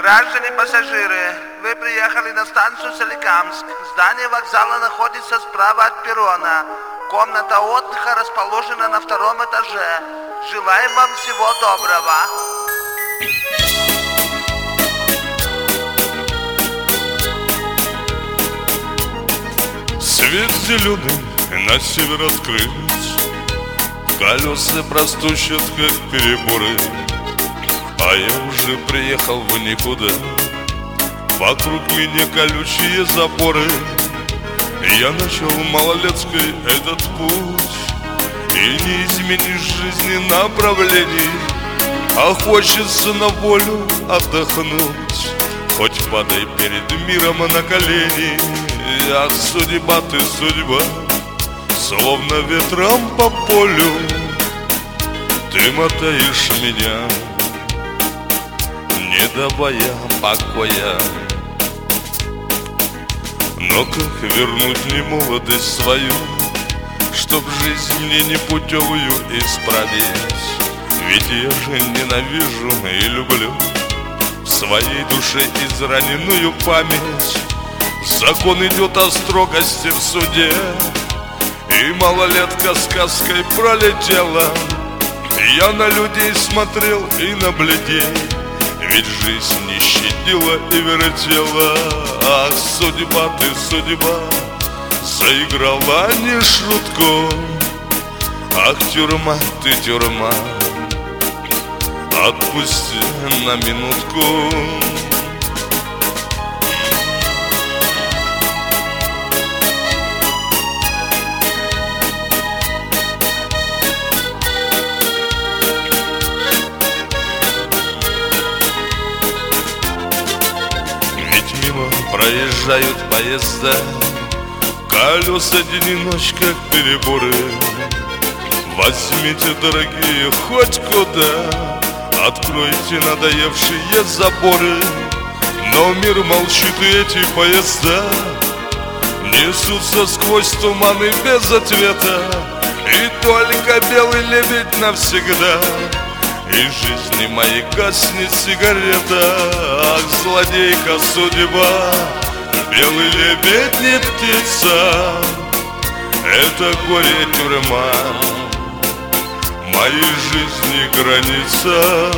Граждане пассажиры, вы приехали на станцию Соликамск. Здание вокзала находится справа от перрона. Комната отдыха расположена на 2-м этаже. Желаем вам всего доброго. Свет зеленый на север открыт, колеса простучат, как переборы. А я уже приехал в никуда, вокруг меня колючие заборы. Я начал малолетской этот путь, и не изменишь жизни направлений. А хочется на волю отдохнуть, хоть падай перед миром на колени. Ах, судьба ты, судьба, словно ветром по полю ты мотаешь меня, не давая покоя. Но как вернуть мне молодость свою, чтоб жизнь мне непутевую исправить? Ведь я же ненавижу и люблю в своей душе израненную память. Закон идет о строгости в суде, и малолетка сказкой пролетела. Я на людей смотрел и на бледей, ведь жизнь не щадила и вертела. Ах, судьба ты, судьба, заиграла не шутку. Ах, тюрьма ты, тюрьма, отпусти на минутку. Проезжают поезда, колеса день и ночь, как переборы. Возьмите, дорогие, хоть куда, откройте надоевшие заборы. Но мир молчит, и эти поезда несутся сквозь туманы без ответа. И только белый лебедь навсегда, и жизни моей гаснет сигарета. Ах, злодейка судьба, белый лебедь не птица, это горе тюрьма, моей жизни граница.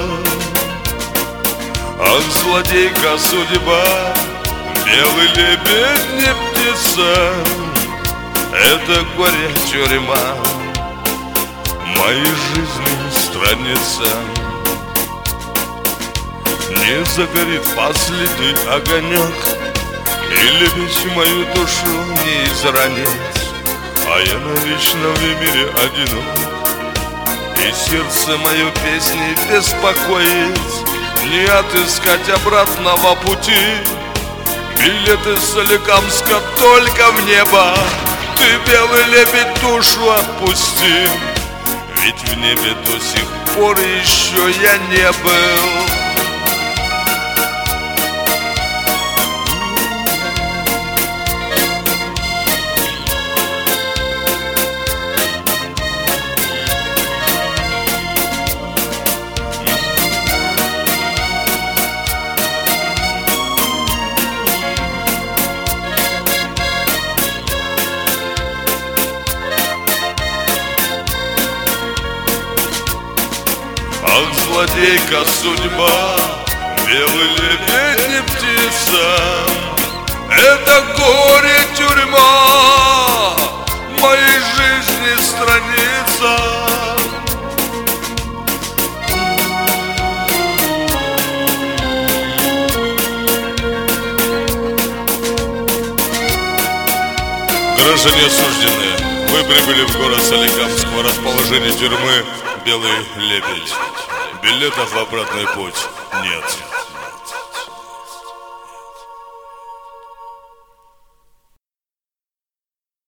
Ах, злодейка судьба, белый лебедь не птица, это горе тюрьма, моей жизни страница. Не загорит последний огонек, и лебедь мою душу не изранит. А я навечно в мире одинок, и сердце мое песней беспокоит. Не отыскать обратного пути, билет из Соликамска только в небо. Ты, белый лебедь, душу отпусти, ведь в небе до сих пор еще я не был. Ах, злодейка судьба, белый лебедь не птица, это горе тюрьма, моей жизни страница. Граждане осужденные, вы прибыли в город Соликамск в расположении тюрьмы «Белый лебедь». Билетов в обратный путь нет.